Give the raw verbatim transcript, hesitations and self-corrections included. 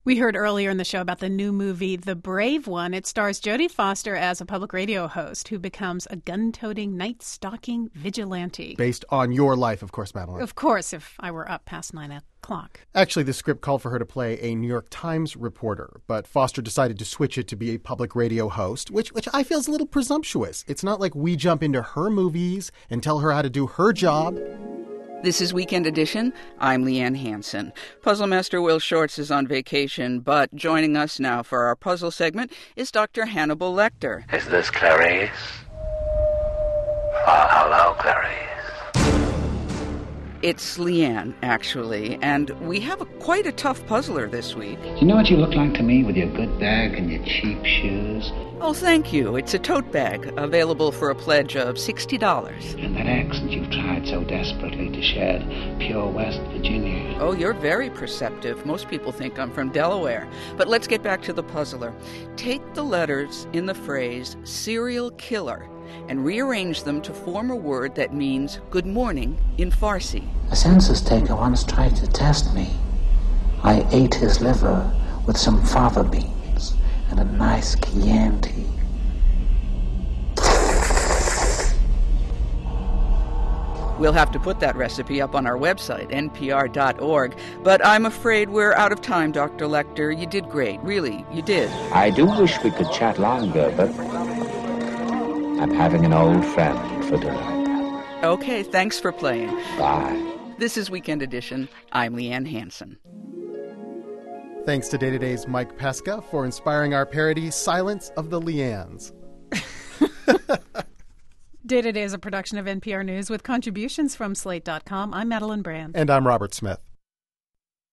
We heard earlier in the show about the new movie, The Brave One. It stars Jodie Foster as a public radio host who becomes a gun-toting, night-stalking vigilante. Based on your life, of course, Madeline. Of course, if I were up past nine o'clock. Actually, the script called for her to play a New York Times reporter, but Foster decided to switch it to be a public radio host, which which I feel is a little presumptuous. It's not like we jump into her movies and tell her how to do her job. This is Weekend Edition. I'm Leanne Hansen. Puzzle Master Will Shortz is on vacation, but joining us now for our puzzle segment is Doctor Hannibal Lecter. Is this Clarice? Uh, hello, Clarice. It's Leanne, actually, and we have a, quite a tough puzzler this week. You know what you look like to me with your good bag and your cheap shoes? Oh, thank you. It's a tote bag, available for a pledge of sixty dollars. And that accent you've tried so desperately to shed, pure West Virginia. Oh, you're very perceptive. Most people think I'm from Delaware. But let's get back to the puzzler. Take the letters in the phrase serial killer and rearrange them to form a word that means good morning in Farsi. A census taker once tried to test me. I ate his liver with some fava beans and a nice Chianti. We'll have to put that recipe up on our website, N P R dot org. But I'm afraid we're out of time, Doctor Lecter. You did great. Really, you did. I do wish we could chat longer, but I'm having an old friend for dinner. Okay, thanks for playing. Bye. This is Weekend Edition. I'm Leanne Hansen. Thanks to Day to Day's Mike Pesca for inspiring our parody, Silence of the Leannes. Day to Day is a production of N P R News with contributions from Slate dot com. I'm Madeline Brand. And I'm Robert Smith.